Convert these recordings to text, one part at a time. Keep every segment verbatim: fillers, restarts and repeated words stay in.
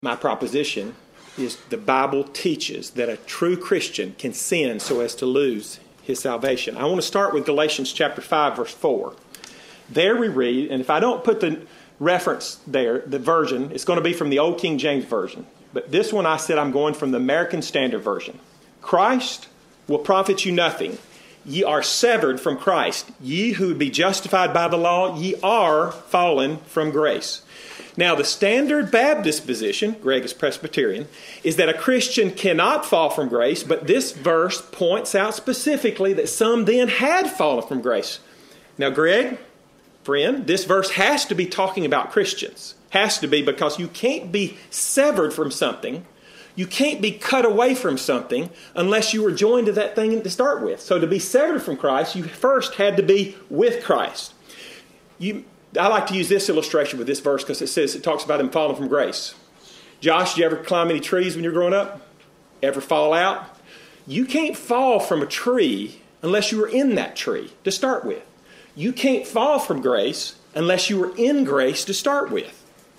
My proposition is the Bible teaches that a true Christian can sin so as to lose his salvation. I want to start with Galatians chapter five, verse four. There we read, and if I don't put the reference there, the version, it's going to be from the Old King James Version. But this one I said I'm going from the American Standard Version. Christ will profit you nothing. Ye are severed from Christ. Ye who would be justified by the law, ye are fallen from grace. Now, the Standard Baptist position, Greg is Presbyterian, is that a Christian cannot fall from grace, but this verse points out specifically that some then had fallen from grace. Now, Greg, friend, this verse has to be talking about Christians. Has to be, because you can't be severed from something. You can't be cut away from something unless you were joined to that thing to start with. So to be severed from Christ, you first had to be with Christ. You, I like to use this illustration with this verse because it says, it talks about him falling from grace. Josh, did you ever climb any trees when you were growing up? Ever fall out? You can't fall from a tree unless you were in that tree to start with. You can't fall from grace unless you were in grace to start with.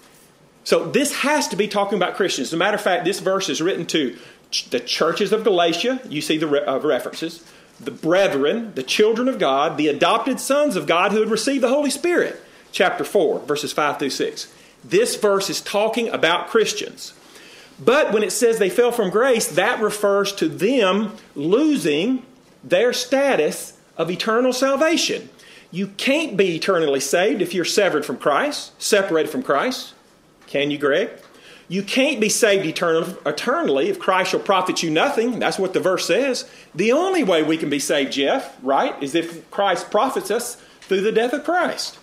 So this has to be talking about Christians. As a matter of fact, this verse is written to ch- the churches of Galatia. You see the re- uh, references. The brethren, the children of God, the adopted sons of God who had received the Holy Spirit. Chapter four, verses five through six. This verse is talking about Christians. But when it says they fell from grace, that refers to them losing their status of eternal salvation. You can't be eternally saved if you're severed from Christ, separated from Christ. Can you, Greg? You can't be saved eternal, eternally if Christ shall profit you nothing. That's what the verse says. The only way we can be saved, Jeff, right, is if Christ profits us through the death of Christ.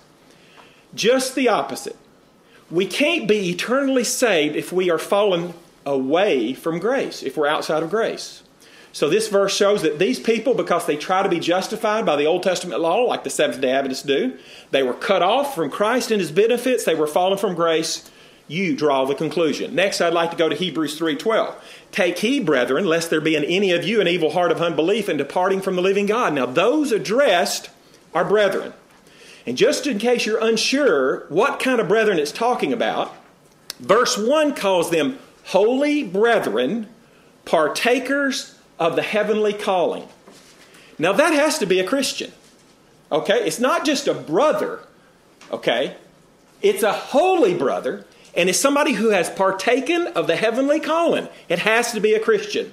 Just the opposite. We can't be eternally saved if we are fallen away from grace, if we're outside of grace. So this verse shows that these people, because they try to be justified by the Old Testament law, like the Seventh-day Adventists do, they were cut off from Christ and his benefits. They were fallen from grace. You draw the conclusion. Next, I'd like to go to Hebrews three twelve. Take heed, brethren, lest there be in any of you an evil heart of unbelief and departing from the living God. Now, those addressed are brethren. And just in case you're unsure what kind of brethren it's talking about, verse one calls them holy brethren, partakers of the heavenly calling. Now, that has to be a Christian. Okay? It's not just a brother. Okay? It's a holy brother. And it's somebody who has partaken of the heavenly calling. It has to be a Christian.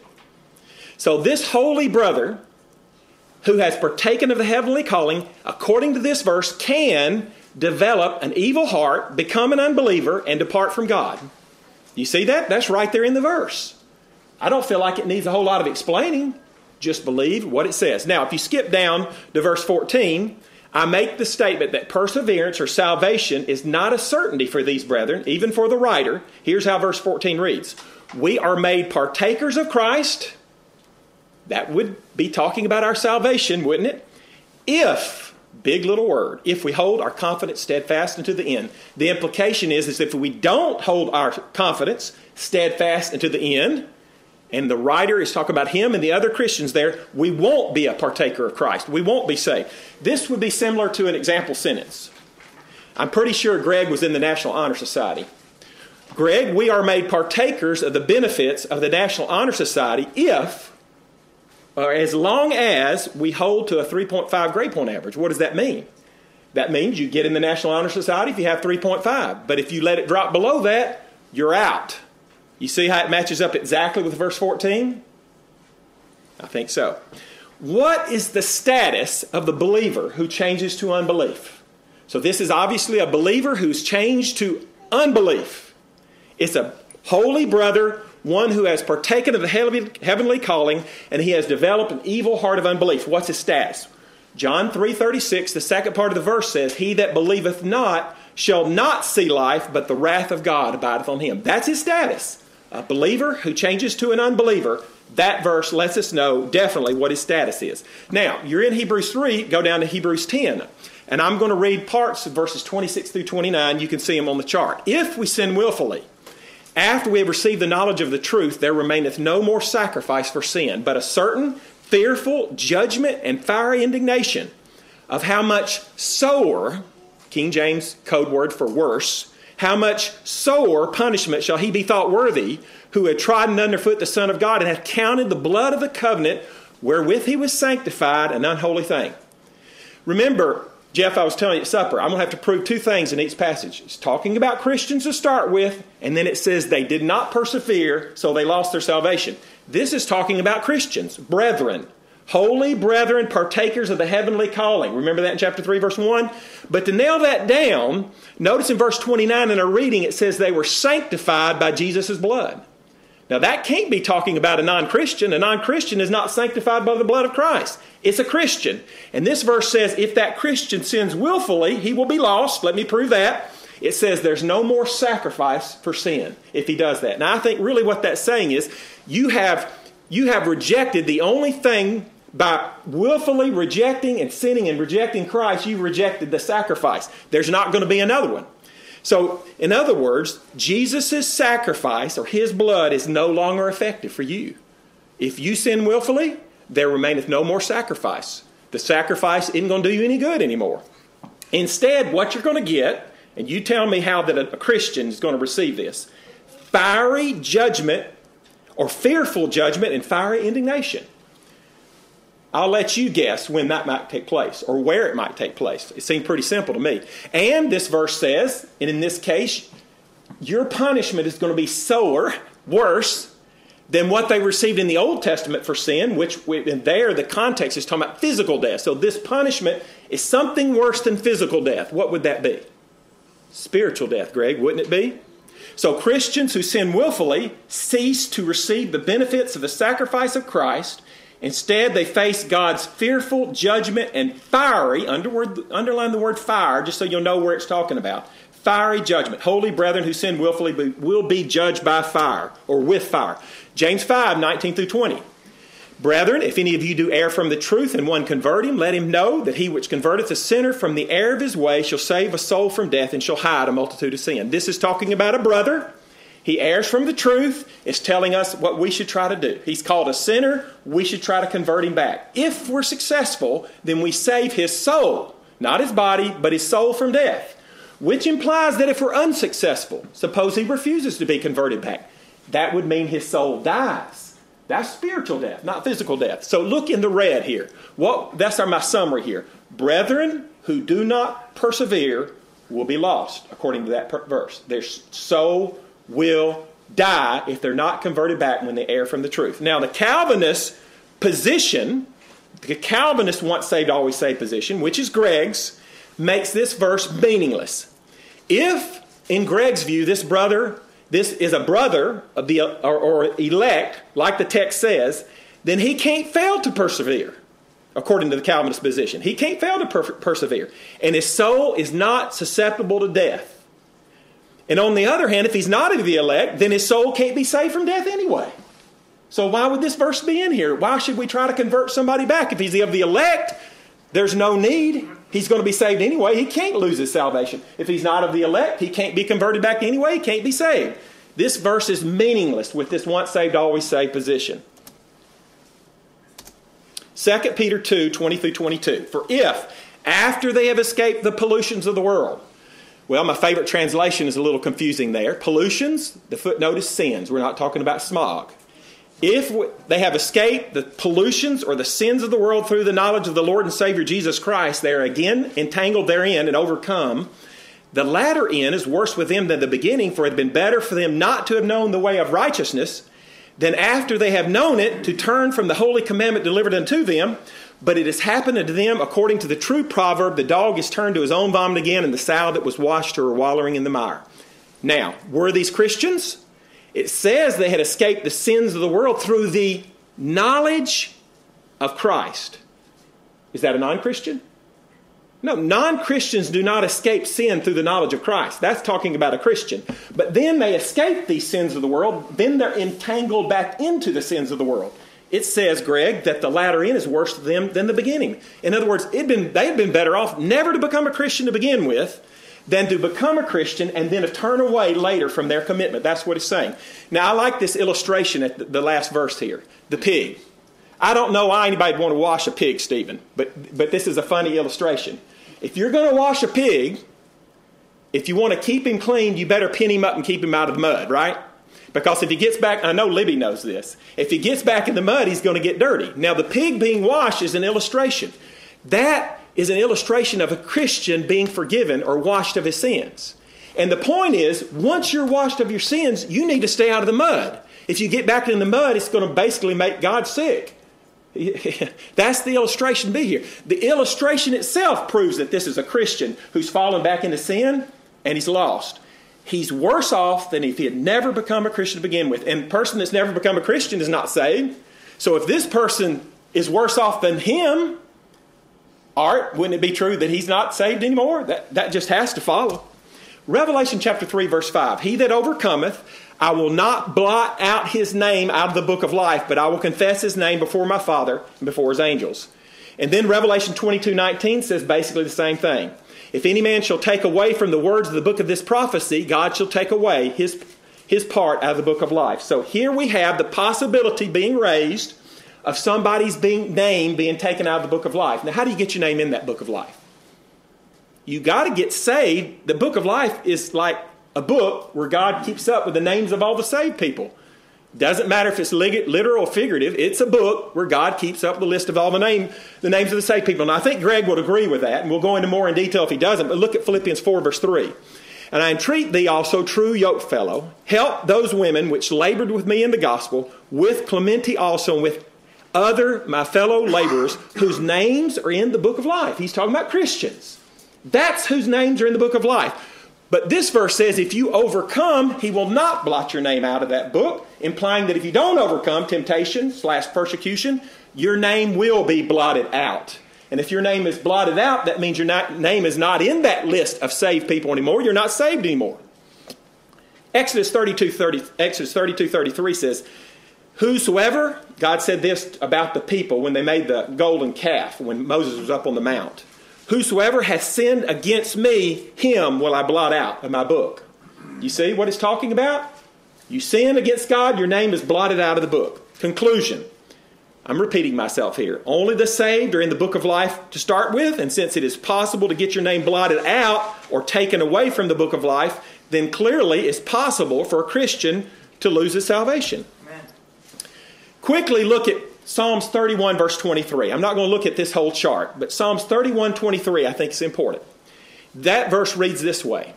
So this holy brother who has partaken of the heavenly calling, according to this verse, can develop an evil heart, become an unbeliever, and depart from God. You see that? That's right there in the verse. I don't feel like it needs a whole lot of explaining. Just believe what it says. Now, if you skip down to verse fourteen, I make the statement that perseverance or salvation is not a certainty for these brethren, even for the writer. Here's how verse fourteen reads. We are made partakers of Christ. That would be talking about our salvation, wouldn't it? If, big little word, if we hold our confidence steadfast unto the end. The implication is, is if we don't hold our confidence steadfast unto the end, and the writer is talking about him and the other Christians there, we won't be a partaker of Christ. We won't be saved. This would be similar to an example sentence. I'm pretty sure Greg was in the National Honor Society. Greg, we are made partakers of the benefits of the National Honor Society if, or as long as we hold to a three point five grade point average. What does that mean? That means you get in the National Honor Society if you have three point five. But if you let it drop below that, you're out. You see how it matches up exactly with verse fourteen? I think so. What is the status of the believer who changes to unbelief? So this is obviously a believer who's changed to unbelief. It's a holy brother, one who has partaken of the heavenly calling, and he has developed an evil heart of unbelief. What's his status? John three thirty-six, the second part of the verse says, he that believeth not shall not see life, but the wrath of God abideth on him. That's his status. A believer who changes to an unbeliever, that verse lets us know definitely what his status is. Now, you're in Hebrews three, go down to Hebrews ten. And I'm going to read parts of verses twenty-six through twenty-nine. You can see them on the chart. If we sin willfully, after we have received the knowledge of the truth, there remaineth no more sacrifice for sin, but a certain fearful judgment and fiery indignation of how much sore, King James code word for worse, how much sore punishment shall he be thought worthy, who had trodden underfoot the Son of God, and hath counted the blood of the covenant wherewith he was sanctified an unholy thing. Remember, Jeff, I was telling you at supper, I'm going to have to prove two things in each passage. It's talking about Christians to start with, and then it says they did not persevere, so they lost their salvation. This is talking about Christians, brethren, holy brethren, partakers of the heavenly calling. Remember that in chapter three, verse one? But to nail that down, notice in verse twenty-nine in our reading, it says they were sanctified by Jesus' blood. Now that can't be talking about a non-Christian. A non-Christian is not sanctified by the blood of Christ. It's a Christian. And this verse says if that Christian sins willfully, he will be lost. Let me prove that. It says there's no more sacrifice for sin if he does that. Now I think really what that's saying is you have, you have rejected the only thing by willfully rejecting and sinning and rejecting Christ, you've rejected the sacrifice. There's not going to be another one. So, in other words, Jesus' sacrifice or his blood is no longer effective for you. If you sin willfully, there remaineth no more sacrifice. The sacrifice isn't going to do you any good anymore. Instead, what you're going to get, and you tell me how that a Christian is going to receive this, fiery judgment or fearful judgment and fiery indignation. I'll let you guess when that might take place or where it might take place. It seemed pretty simple to me. And this verse says, and in this case, your punishment is going to be sorer, worse, than what they received in the Old Testament for sin, which in there the context is talking about physical death. So this punishment is something worse than physical death. What would that be? Spiritual death, Greg, wouldn't it be? So Christians who sin willfully cease to receive the benefits of the sacrifice of Christ. Instead, they face God's fearful judgment and fiery, underline the word fire, just so you'll know where it's talking about. Fiery judgment. Holy brethren who sin willfully will be judged by fire or with fire. James five, nineteen through twenty. Brethren, if any of you do err from the truth and one convert him, let him know that he which converteth a sinner from the error of his way shall save a soul from death and shall hide a multitude of sin. This is talking about a brother. He errs from the truth. It's telling us what we should try to do. He's called a sinner. We should try to convert him back. If we're successful, then we save his soul. Not his body, but his soul from death. Which implies that if we're unsuccessful, suppose he refuses to be converted back, that would mean his soul dies. That's spiritual death, not physical death. So look in the red here. What, that's our, my summary here. Brethren who do not persevere will be lost, according to that per- verse. Their soul will die if they're not converted back when they err from the truth. Now, the Calvinist position, the Calvinist once saved, always saved position, which is Greg's, makes this verse meaningless. If, in Greg's view, this brother, this is a brother of the or, or elect, like the text says, then he can't fail to persevere, according to the Calvinist position. He can't fail to per- persevere. And his soul is not susceptible to death. And on the other hand, if he's not of the elect, then his soul can't be saved from death anyway. So why would this verse be in here? Why should we try to convert somebody back? If he's of the elect, there's no need. He's going to be saved anyway. He can't lose his salvation. If he's not of the elect, he can't be converted back anyway. He can't be saved. This verse is meaningless with this once saved, always saved position. Second Peter two, twenty through twenty-two. For if, after they have escaped the pollutions of the world, well, my favorite translation is a little confusing there. Pollutions, the footnote is sins. We're not talking about smog. If they have escaped the pollutions or the sins of the world through the knowledge of the Lord and Savior Jesus Christ, they are again entangled therein and overcome. The latter end is worse with them than the beginning, for it had been better for them not to have known the way of righteousness than after they have known it to turn from the holy commandment delivered unto them. But it has happened unto them according to the true proverb, the dog is turned to his own vomit again, and the sow that was washed her wallowing in the mire. Now, were these Christians? It says they had escaped the sins of the world through the knowledge of Christ. Is that a non-Christian? No, non-Christians do not escape sin through the knowledge of Christ. That's talking about a Christian. But then they escape these sins of the world. Then they're entangled back into the sins of the world. It says, Greg, that the latter end is worse to them than the beginning. In other words, it'd been, they'd been better off never to become a Christian to begin with than to become a Christian and then to turn away later from their commitment. That's what it's saying. Now, I like this illustration at the last verse here. The pig. I don't know why anybody would want to wash a pig, Stephen, but, but this is a funny illustration. If you're going to wash a pig, if you want to keep him clean, you better pin him up and keep him out of the mud, right? Because if he gets back, I know Libby knows this, if he gets back in the mud, he's going to get dirty. Now, the pig being washed is an illustration. That is an illustration of a Christian being forgiven or washed of his sins. And the point is, once you're washed of your sins, you need to stay out of the mud. If you get back in the mud, it's going to basically make God sick. That's the illustration be here. The illustration itself proves that this is a Christian who's fallen back into sin and he's lost. He's worse off than if he had never become a Christian to begin with. And the person that's never become a Christian is not saved. So if this person is worse off than him, Art, wouldn't it be true that he's not saved anymore? That, that just has to follow. Revelation chapter three, verse five. He that overcometh, I will not blot out his name out of the book of life, but I will confess his name before my Father and before his angels. And then Revelation twenty-two nineteen says basically the same thing. If any man shall take away from the words of the book of this prophecy, God shall take away his, his part out of the book of life. So here we have the possibility being raised of somebody's being, name being taken out of the book of life. Now, how do you get your name in that book of life? You got to get saved. The book of life is like a book where God keeps up with the names of all the saved people. Doesn't matter if it's literal or figurative. It's a book where God keeps up the list of all the name, the names of the saved people. And I think Greg would agree with that, and we'll go into more in detail if he doesn't. But look at Philippians four, verse three. And I entreat thee also, true yokefellow, help those women which labored with me in the gospel, with Clementi also, and with other my fellow laborers, whose names are in the book of life. He's talking about Christians. That's whose names are in the book of life. But this verse says if you overcome, he will not blot your name out of that book, implying that if you don't overcome temptation slash persecution, your name will be blotted out. And if your name is blotted out, that means your name is not in that list of saved people anymore. You're not saved anymore. Exodus thirty-two thirty, Exodus thirty-two thirty-three says, whosoever, God said this about the people when they made the golden calf, when Moses was up on the mount. Whosoever hath sinned against me, him will I blot out of my book. You see what it's talking about? You sin against God, your name is blotted out of the book. Conclusion. I'm repeating myself here. Only the saved are in the book of life to start with, and since it is possible to get your name blotted out or taken away from the book of life, then clearly it's possible for a Christian to lose his salvation. Amen. Quickly look at Psalms thirty-one, verse twenty-three. I'm not going to look at this whole chart, but Psalms thirty-one, twenty-three I think is important. That verse reads this way.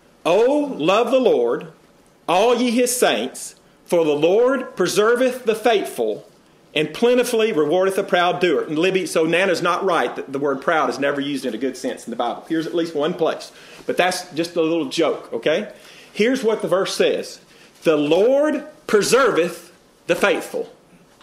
O love the Lord, all ye his saints, for the Lord preserveth the faithful, and plentifully rewardeth the proud doer. And Libby, so Nana's not right that the word proud is never used in a good sense in the Bible. Here's at least one place. But that's just a little joke, okay? Here's what the verse says. The Lord preserveth the faithful.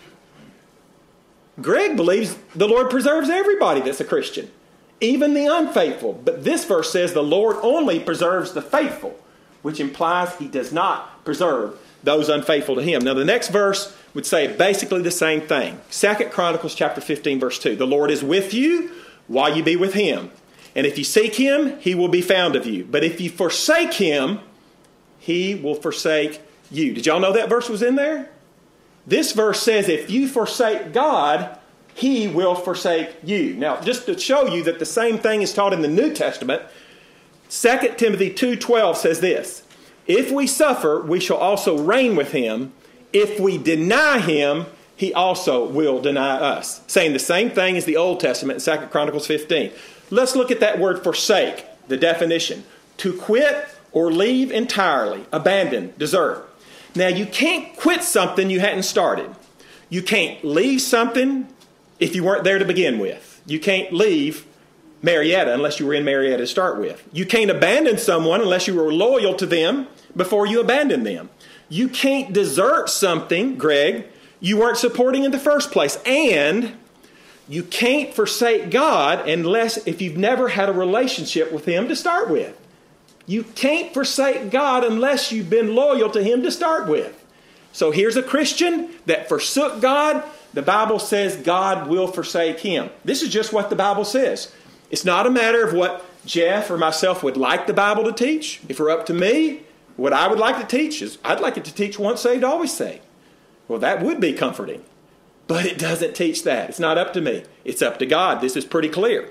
Greg believes the Lord preserves everybody that's a Christian, even the unfaithful. But this verse says the Lord only preserves the faithful, which implies he does not preserve those unfaithful to him. Now, the next verse would say basically the same thing. Second Chronicles chapter fifteen, verse two. The Lord is with you while you be with him. And if you seek him, he will be found of you. But if you forsake him, he will forsake you. Did y'all know that verse was in there? This verse says if you forsake God, he will forsake you. Now, just to show you that the same thing is taught in the New Testament, Second Timothy two twelve says this. If we suffer, we shall also reign with him. If we deny him, he also will deny us. Saying the same thing as the Old Testament in Second Chronicles fifteen. Let's look at that word forsake, the definition. To quit or leave entirely, abandon, desert. Now, you can't quit something you hadn't started. You can't leave something if you weren't there to begin with. You can't leave Marietta unless you were in Marietta to start with. You can't abandon someone unless you were loyal to them before you abandon them. You can't desert something, Greg, you weren't supporting in the first place. And you can't forsake God unless if you've never had a relationship with him to start with. You can't forsake God unless you've been loyal to him to start with. So here's a Christian that forsook God. The Bible says God will forsake him. This is just what the Bible says. It's not a matter of what Jeff or myself would like the Bible to teach. If it were up to me, what I would like to teach is I'd like it to teach once saved, always saved. Well, that would be comforting. But it doesn't teach that. It's not up to me. It's up to God. This is pretty clear.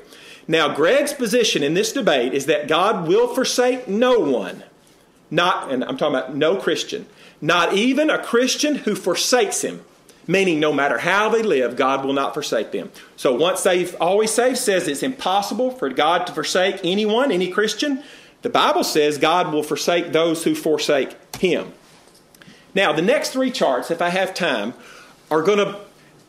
Now, Greg's position in this debate is that God will forsake no one. Not, and I'm talking about no Christian. Not even a Christian who forsakes him. Meaning no matter how they live, God will not forsake them. So once saved, always saved says it's impossible for God to forsake anyone, any Christian. The Bible says God will forsake those who forsake him. Now, the next three charts, if I have time, are going to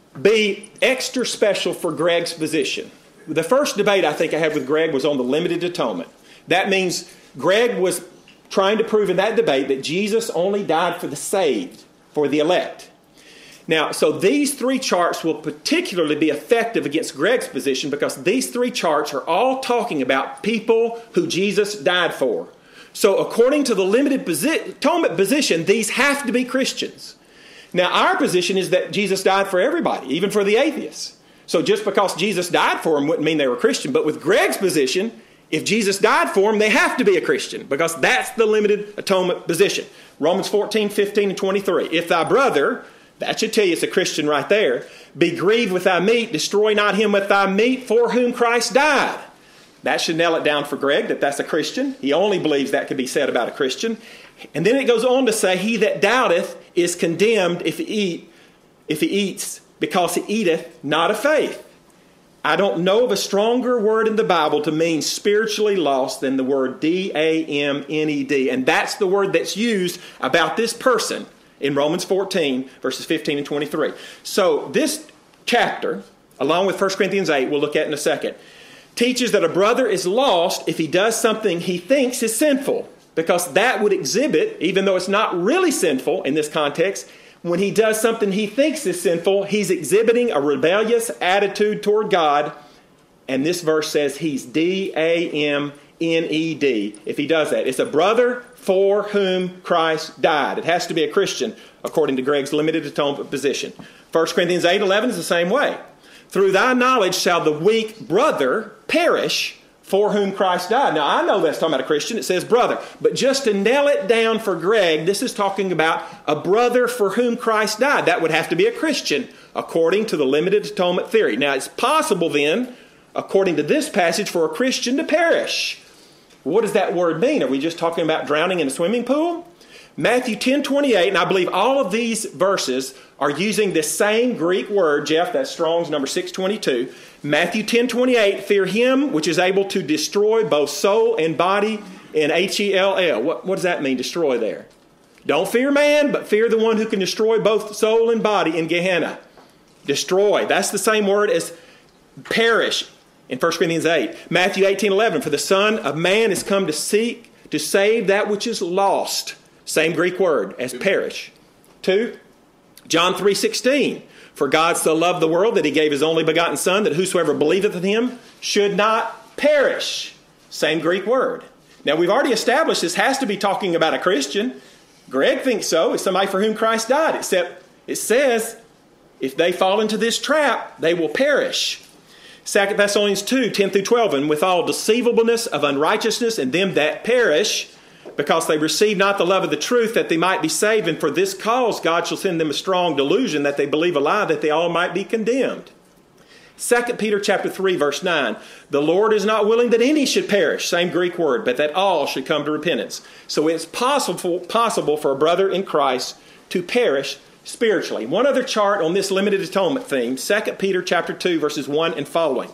be extra special for Greg's position. The first debate I think I had with Greg was on the limited atonement. That means Greg was trying to prove in that debate that Jesus only died for the saved, for the elect. Now, so these three charts will particularly be effective against Greg's position because these three charts are all talking about people who Jesus died for. So according to the limited posi- atonement position, these have to be Christians. Now, our position is that Jesus died for everybody, even for the atheists. So just because Jesus died for them wouldn't mean they were Christian. But with Greg's position, if Jesus died for them, they have to be a Christian because that's the limited atonement position. Romans fourteen, fifteen, and twenty-three. If thy brother, that should tell you it's a Christian right there, be grieved with thy meat, destroy not him with thy meat for whom Christ died. That should nail it down for Greg that that's a Christian. He only believes that could be said about a Christian. And then it goes on to say, he that doubteth is condemned if he eat, if he eats, because he eateth not of faith. I don't know of a stronger word in the Bible to mean spiritually lost than the word D A M N E D. And that's the word that's used about this person in Romans fourteen, verses fifteen and twenty-three. So this chapter, along with First Corinthians eight, we'll look at in a second, teaches that a brother is lost if he does something he thinks is sinful. Because that would exhibit, even though it's not really sinful in this context, when he does something he thinks is sinful, he's exhibiting a rebellious attitude toward God. And this verse says he's D A M N E D if he does that. It's a brother for whom Christ died. It has to be a Christian, according to Greg's limited atonement position. First Corinthians eight eleven is the same way. Through thy knowledge shall the weak brother perish for whom Christ died. Now, I know that's talking about a Christian. It says brother. But just to nail it down for Greg, this is talking about a brother for whom Christ died. That would have to be a Christian, according to the limited atonement theory. Now, it's possible then, according to this passage, for a Christian to perish. What does that word mean? Are we just talking about drowning in a swimming pool? Matthew ten twenty-eight, and I believe all of these verses are using this same Greek word, Jeff, that's Strong's number six twenty-two. Matthew ten twenty-eight, fear him which is able to destroy both soul and body in H E L L. What, what does that mean, destroy there? Don't fear man, but fear the one who can destroy both soul and body in Gehenna. Destroy. That's the same word as perish in First Corinthians eight. Matthew eighteen eleven, for the Son of Man is come to seek, to save that which is lost. Same Greek word as perish. Two, John three sixteen. For God so loved the world that he gave his only begotten Son, that whosoever believeth in him should not perish. Same Greek word. Now, we've already established this has to be talking about a Christian. Greg thinks so. It's somebody for whom Christ died. Except it says, if they fall into this trap, they will perish. Second Thessalonians two, ten through twelve. And with all deceivableness of unrighteousness in them that perish, because they receive not the love of the truth, that they might be saved. And for this cause God shall send them a strong delusion, that they believe a lie, that they all might be condemned. Second Peter chapter three, verse nine. The Lord is not willing that any should perish, same Greek word, but that all should come to repentance. So it's possible, possible for a brother in Christ to perish spiritually. One other chart on this limited atonement theme, Second Peter chapter two, verses one and following.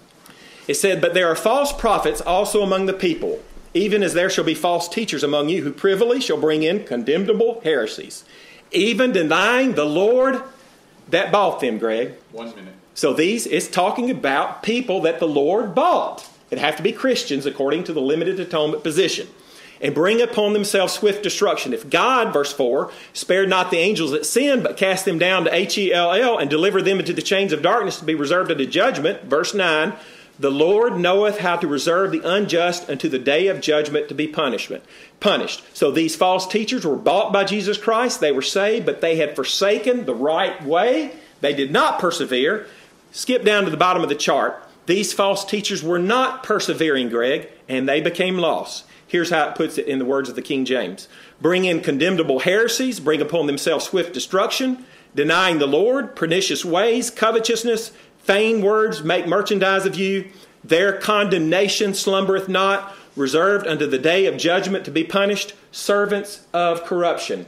It said, but there are false prophets also among the people, even as there shall be false teachers among you, who privily shall bring in condemnable heresies, even denying the Lord that bought them, Greg. One minute. So these, it's talking about people that the Lord bought. It have to be Christians according to the limited atonement position. And bring upon themselves swift destruction. If God, verse four, spared not the angels that sinned, but cast them down to H E L L, and delivered them into the chains of darkness to be reserved unto judgment, verse nine, the Lord knoweth how to reserve the unjust unto the day of judgment to be punishment, punished. So these false teachers were bought by Jesus Christ. They were saved, but they had forsaken the right way. They did not persevere. Skip down to the bottom of the chart. These false teachers were not persevering, Greg, and they became lost. Here's how it puts it in the words of the King James. Bring in condemnable heresies, bring upon themselves swift destruction, denying the Lord, pernicious ways, covetousness, vain words, make merchandise of you, Their condemnation slumbereth not, reserved unto the day of judgment to be punished, servants of corruption.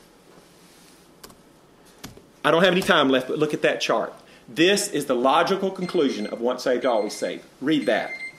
I don't have any time left, but look at that chart. This is the logical conclusion of once saved, always saved. Read that.